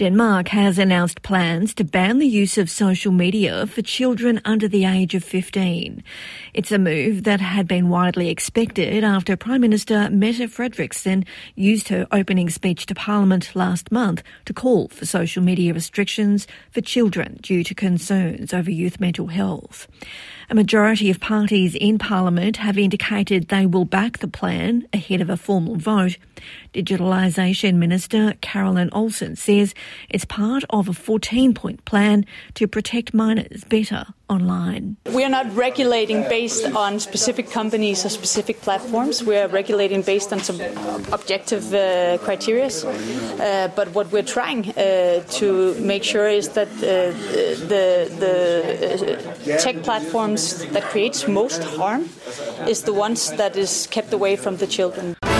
Denmark has announced plans to ban the use of social media for children under the age of 15. It's a move that had been widely expected after Prime Minister Mette Frederiksen used her opening speech to Parliament last month to call for social media restrictions for children due to concerns over youth mental health. A majority of parties in Parliament have indicated they will back the plan ahead of a formal vote. Digitalisation Minister Caroline Olsen says it's part of a 14-point plan to protect minors better online. We are not regulating based on specific companies or specific platforms. We are regulating based on some objective criteria. But what we're trying to make sure is that the tech platforms that creates most harm is the ones that is kept away from the children.